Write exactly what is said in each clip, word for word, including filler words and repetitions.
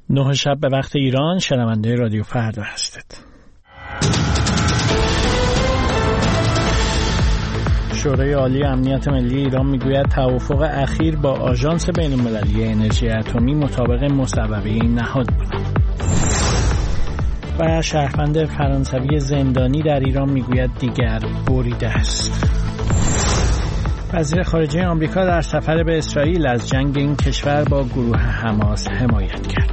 نه شب به وقت ایران، شنونده رادیو فردا هستید. شورای عالی امنیت ملی ایران میگوید توافق اخیر با آژانس بین‌المللی انرژی اتمی مطابق مصوبه این نهاد بود. و شهروند فرانسوی زندانی در ایران میگوید دیگر بریده است. وزیر خارجه آمریکا در سفر به اسرائیل از جنگ این کشور با گروه حماس حمایت کرد.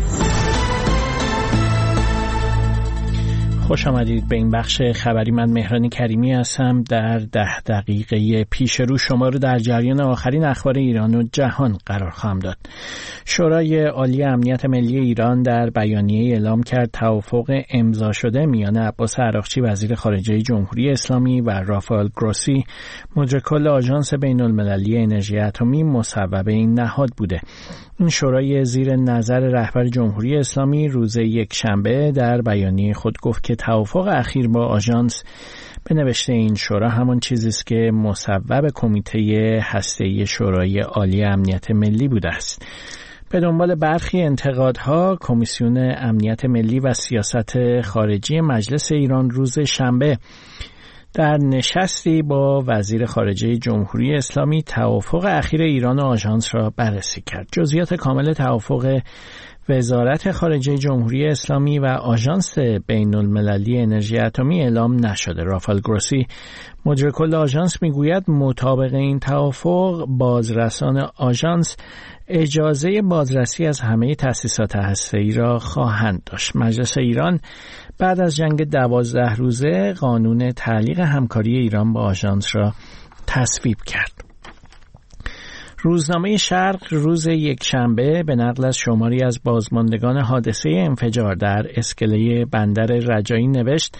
خوش آمدید به این بخش خبری. من مهران کریمی هستم. در ده دقیقه پیش رو شما رو در جریان آخرین اخبار ایران و جهان قرار خواهم داد. شورای عالی امنیت ملی ایران در بیانیه اعلام کرد توافق امضا شده میان عباس عراقچی وزیر خارجه جمهوری اسلامی و رافائل گروسی مدیر کل آژانس بین‌المللی انرژی اتمی مصوبه این نهاد بوده. این شورای زیر نظر رهبر جمهوری اسلامی روز یک شنبه در بیانیه خود گفت که توافق اخیر با آژانس به نوشته این شورا همان چیزی است که مصوب کمیته هسته‌ای شورای عالی امنیت ملی بوده است. به دنبال برخی انتقادها، کمیسیون امنیت ملی و سیاست خارجی مجلس ایران روز شنبه در نشستی با وزیر خارجه جمهوری اسلامی توافق اخیر ایران و آژانس را بررسی کرد. جزئیات کامل توافق وزارت خارجه جمهوری اسلامی و آژانس بین‌المللی انرژی اتمی اعلام نشده. رافائل گروسی مدیر کل آژانس میگوید مطابق این توافق بازرسان آژانس اجازه بازرسی از همه تأسیسات هسته‌ای را خواهند داشت. مجلس ایران بعد از جنگ دوازده روزه قانون تعلیق همکاری ایران با آژانس را تصویب کرد. روزنامه شرق روز یک شنبه به نقل از شماری از بازماندگان حادثه انفجار در اسکله بندر رجایی نوشت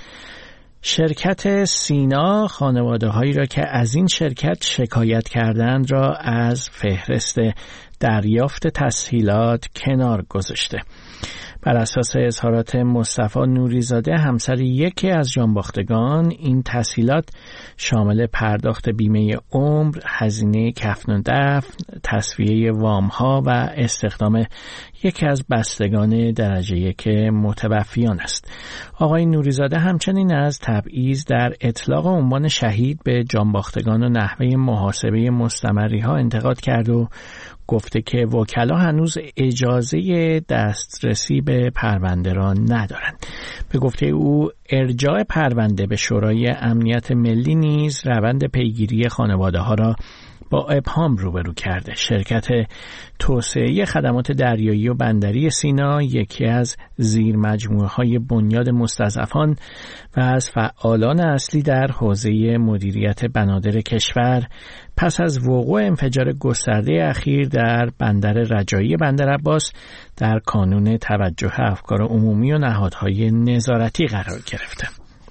شرکت سینا خانواده‌هایی را که از این شرکت شکایت کردند را از فهرست دریافت تسهیلات کنار گذاشته. بر اساس اظهارات مصطفی نوریزاده همسر یکی از جانباختگان، این تسهیلات شامل پرداخت بیمه عمر، هزینه کفن و دفن، تسویه وام‌ها و استخدام یکی از بستگان درجه یک متوفیان است. آقای نوریزاده همچنین از تبعیض در اطلاق عنوان شهید به جانباختگان و نحوه محاسبه مستمری‌ها انتقاد کرد و گفته که وکلا هنوز اجازه دسترسی به پرونده را ندارند. به گفته او ارجاع پرونده به شورای امنیت ملی نیز روند پیگیری خانواده ها را با ابهام روبرو کرده. شرکت توسعه خدمات دریایی و بندری سینا یکی از زیر مجموعه های بنیاد مستضعفان و از فعالان اصلی در حوزه مدیریت بنادر کشور پس از وقوع انفجار گسترده اخیر در بندر رجایی بندر عباس در کانون توجه افکار عمومی و نهادهای نظارتی قرار گرفته.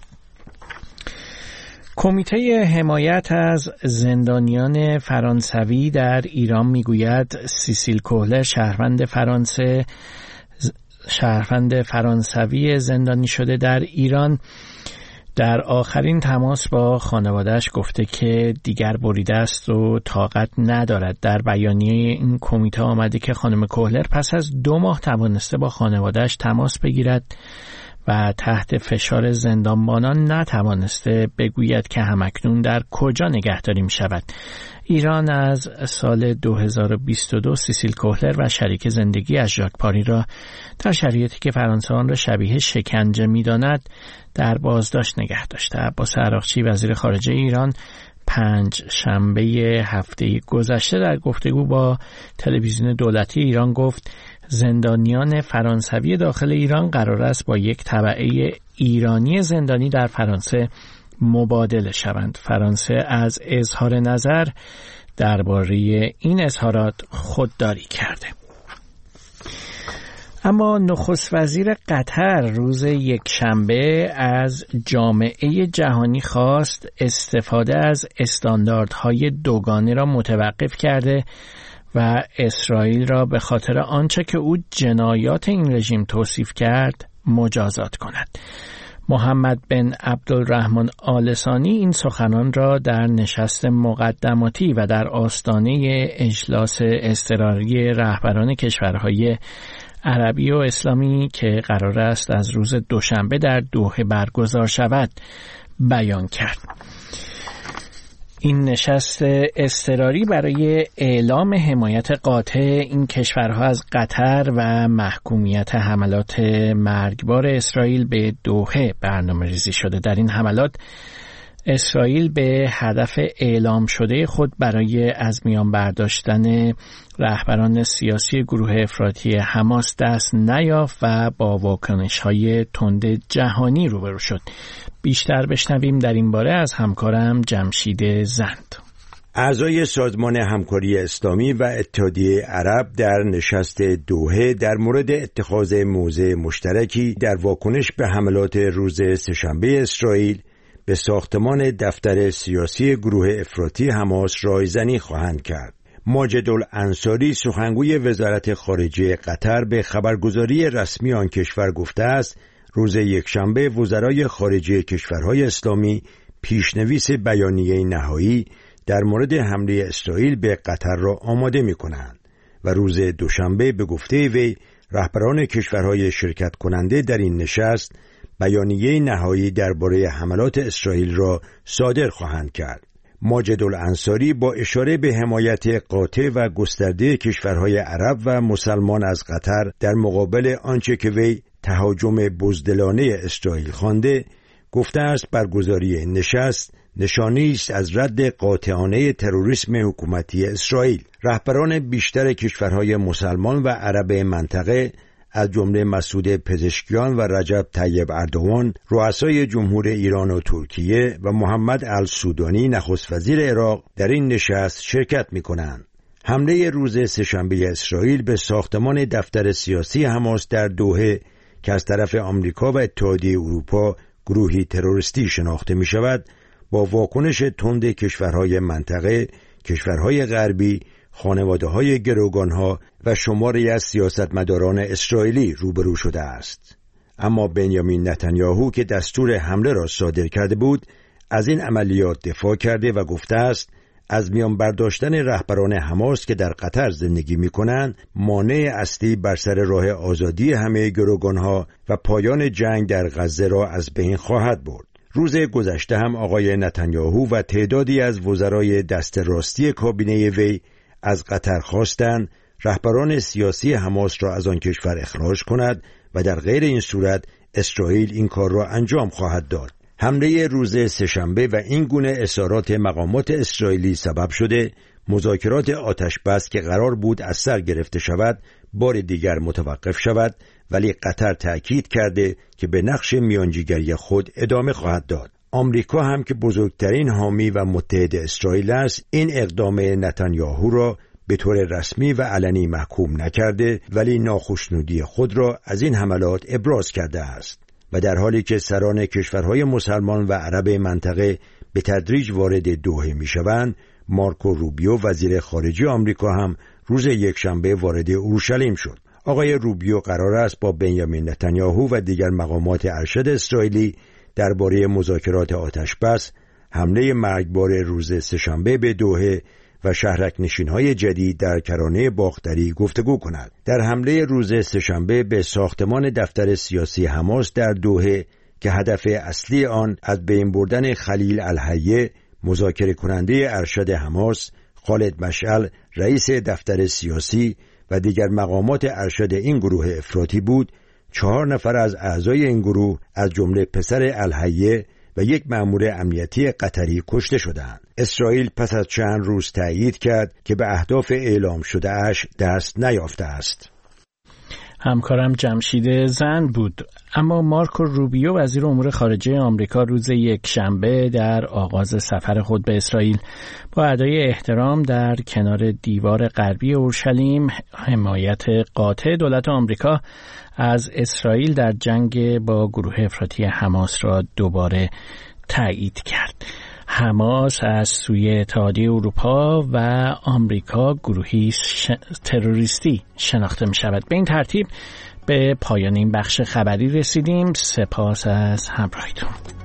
کمیته حمایت از زندانیان فرانسوی در ایران میگوید سیسیل کوهلر شهروند فرانسه شهروند فرانسوی زندانی شده در ایران در آخرین تماس با خانواده‌اش گفته که دیگر بریده است و طاقت ندارد. در بیانیه این کمیته آمده که خانم کوهلر پس از دو ماه توانسته با خانواده‌اش تماس بگیرد و تحت فشار زندانبانان نتوانسته بگوید که همکنون در کجا نگهداری می شود. ایران از سال دو هزار و بیست و دو سیسیل کوهلر و شریک زندگی از ژاک پاری را در شرایطی که فرانسه آن را شبیه شکنجه می داند در بازداشت نگه داشته. عباس عراقچی وزیر خارجه ایران پنج شنبه هفته گذشته در گفتگو با تلویزیون دولتی ایران گفت زندانیان فرانسوی داخل ایران قرار است با یک تبعه ایرانی زندانی در فرانسه مبادله شوند. فرانسه از اظهار نظر درباره این اظهارات خودداری کرده. اما نخست وزیر قطر روز یک شنبه از جامعه جهانی خواست استفاده از استانداردهای دوگانه را متوقف کرده و اسرائیل را به خاطر آنچه که او جنایات این رژیم توصیف کرد مجازات کند. محمد بن عبدالرحمن آل ثانی این سخنان را در نشست مقدماتی و در آستانه اجلاس اضطراری رهبران کشورهای عربی و اسلامی که قرار است از روز دوشنبه در دوحه برگزار شود بیان کرد. این نشست اضطراری برای اعلام حمایت قاطع این کشورها از قطر و محکومیت حملات مرگبار اسرائیل به دوحه برنامه‌ریزی شده. در این حملات اسرائیل به هدف اعلام شده خود برای از میان برداشتن رهبران سیاسی گروه افراطی حماس دست نیافت و با واکنش‌های تند جهانی روبرو شد. بیشتر بشنویم در این باره از همکارم جمشید زند. اعضای سازمان همکاری اسلامی و اتحادیه عرب در نشست دوحه در مورد اتخاذ موضع مشترکی در واکنش به حملات روز سه‌شنبه اسرائیل به ساختمان دفتر سیاسی گروه افراطی حماس رایزنی خواهند کرد. ماجد الانصاری سخنگوی وزارت خارجه قطر به خبرگزاری رسمی آن کشور گفته است روز یکشنبه وزرای خارجه کشورهای اسلامی پیشنویس بیانیه نهایی در مورد حمله اسرائیل به قطر را آماده می کنند و روز دوشنبه به گفته وی رهبران کشورهای شرکت کننده در این نشست بیانیه نهایی درباره حملات اسرائیل را صادر خواهند کرد. ماجد الانصاری با اشاره به حمایت قاطع و گسترده کشورهای عرب و مسلمان از قطر در مقابل آنچه که وی تهاجم بزدلانه اسرائیل خوانده، گفته است برگزاری این نشست نشانی است از رد قاطعانه تروریسم حکومتی اسرائیل. رهبران بیشتر کشورهای مسلمان و عرب منطقه از جمله مسعود پزشکیان و رجب طیب اردوان، رؤسای جمهور ایران و ترکیه و محمد السودانی نخست وزیر عراق در این نشست شرکت می‌کنند. حمله روز سه‌شنبه اسرائیل به ساختمان دفتر سیاسی حماس در دوحه که از طرف آمریکا و اتحادیه اروپا گروهی تروریستی شناخته می‌شود، با واکنش تند کشورهای منطقه، کشورهای غربی، خانواده‌های گروگان‌ها و شماری از سیاستمداران اسرائیلی روبرو شده است. اما بنیامین نتانیاهو که دستور حمله را صادر کرده بود، از این عملیات دفاع کرده و گفته است از میان برداشتن رهبران حماس که در قطر زندگی می‌کنند، مانع اصلی بر سر راه آزادی همه گروگان‌ها و پایان جنگ در غزه را از بین خواهد برد. روز گذشته هم آقای نتانیاهو و تعدادی از وزرای دست راستی کابینه وی از قطر خواستند رهبران سیاسی حماس را از آن کشور اخراج کند و در غیر این صورت اسرائیل این کار را انجام خواهد داد. حمله روز سه‌شنبه و این گونه اظهارات مقامات اسرائیلی سبب شده مذاکرات آتش بس که قرار بود از سر گرفته شود بار دیگر متوقف شود، ولی قطر تأکید کرده که به نقش میانجیگری خود ادامه خواهد داد. آمریکا هم که بزرگترین حامی و متحد اسرائیل است، این اقدام نتانیاهو را به طور رسمی و علنی محکوم نکرده، ولی ناخشنودی خود را از این حملات ابراز کرده است. و در حالی که سران کشورهای مسلمان و عرب منطقه به تدریج وارد دوحه میشوند، مارکو روبیو وزیر خارجه آمریکا هم روز یکشنبه وارد اورشلیم شد. آقای روبیو قرار است با بنیامین نتانیاهو و دیگر مقامات ارشد اسرائیلی درباره مذاکرات آتشبس، حمله مرگبار روز سه‌شنبه به دوحه و شهرک‌نشین‌های جدید در کرانه باختری گفتگو کند. در حمله روز سه‌شنبه به ساختمان دفتر سیاسی حماس در دوحه که هدف اصلی آن از بین بردن خلیل الحیه، مذاکره کننده ارشد حماس، خالد مشعل رئیس دفتر سیاسی و دیگر مقامات ارشد این گروه افراطی بود، چهار نفر از اعضای این گروه از جمله پسر الحیه و یک مأمور امنیتی قطری کشته شدند. اسرائیل پس از چند روز تأیید کرد که به اهداف اعلام شده اش دست نیافته است. همکارم جمشید زند بود. اما مارکو روبیو وزیر امور خارجه آمریکا روز یکشنبه در آغاز سفر خود به اسرائیل با ادای احترام در کنار دیوار غربی اورشلیم حمایت قاطع دولت آمریکا از اسرائیل در جنگ با گروه افراطی حماس را دوباره تایید کرد. حماس از سوی اتحادیه اروپا و آمریکا گروهی ش... تروریستی شناخته می شود. به این ترتیب به پایان این بخش خبری رسیدیم. سپاس از همراهیتون.